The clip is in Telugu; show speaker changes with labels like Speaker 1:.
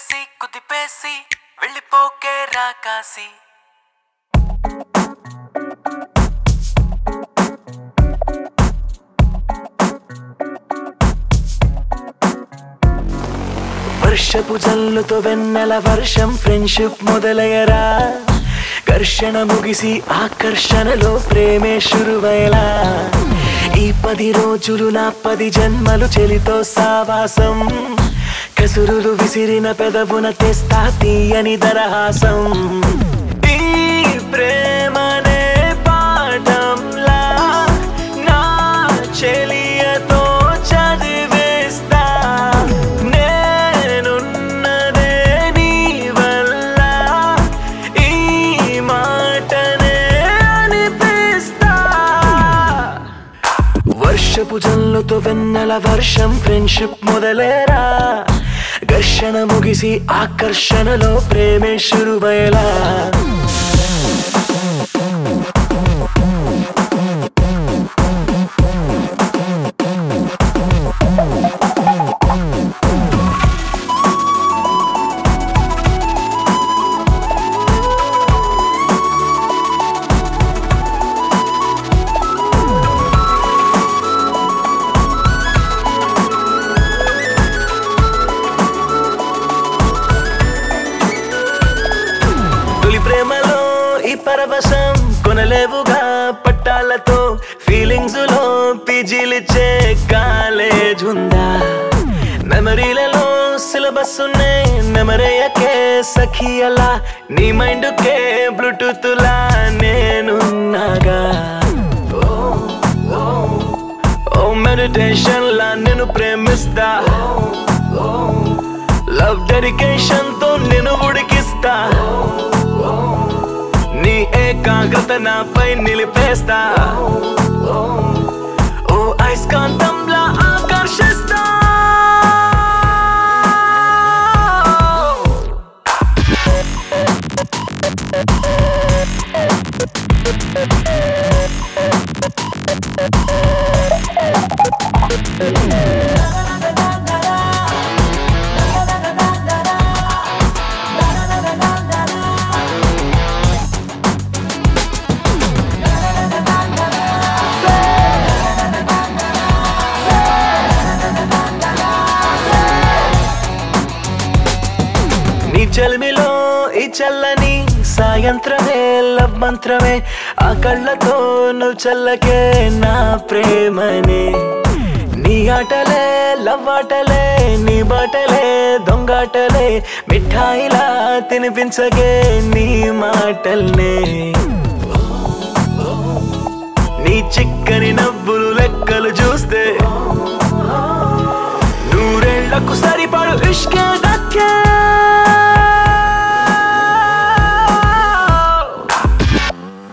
Speaker 1: కుదిపేసి కుదిపేసి వెళ్ళిపోకే రాకాసి వర్షపు జల్లుతో వెన్నెల వర్షం ఫ్రెండ్షిప్ మొదలయ్యరా ఘర్షణ ముగిసి ఆకర్షణలో ప్రేమే శురువైలా ఈ 10 రోజులు నా 10 జన్మలు చెలితో సావాసం కసురులు విసిరిన పెదవున తెస్తా తీయని దరహాసం ఈ ప్రేమనే పాఠంలా నా చెలియతో చదివేస్తా నేనున్నదే నీ వల్ల ఈ మాటనే అనిపిస్తా వర్షపు జల్లుతో వెన్నెల వర్షం ఫ్రెండ్షిప్ మొదలేరా ఘర్షణ ముగిసి ఆకర్షణలో ప్రేమే శురువైలా ప్రేమలో ఈ పరవశం కొనలేవుగా పట్టాలతో ఫీలింగ్స్ లో పీజీలిచ్చే కాలేజ్ ఉందా మెమరీలలో సిలబస్ నెమరేయకే సఖీ అలా నీ మైండ్ కే బ్లూటూత్ లా నేనున్నాగా ఓ మెడిటేషన్ లా నేను ప్రేమిస్తా లవ్ డెడికేషన్ తో నేను ఉడికిస్తా నీ ఏకాగ్రత నాపై నిలిపేస్తా ఓ అయస్కాంతంలా ఆకర్షిస్తా చల్మిలో ఈ చల్లని సాయంత్రమే లవ్ మంత్రమే ఆ కళ్ళతో నువ్వు చల్లకే నా ప్రేమనే నీ ఆటలే లవ్ ఆటలే నీ బాటలే దొంగాటలే మిఠాయిలా తినిపించగే నీ మాటల్నే నీ చిక్కని నవ్వులు లెక్కలు చూస్తే 100 ఏళ్లకు సరిపడు ఇష్కే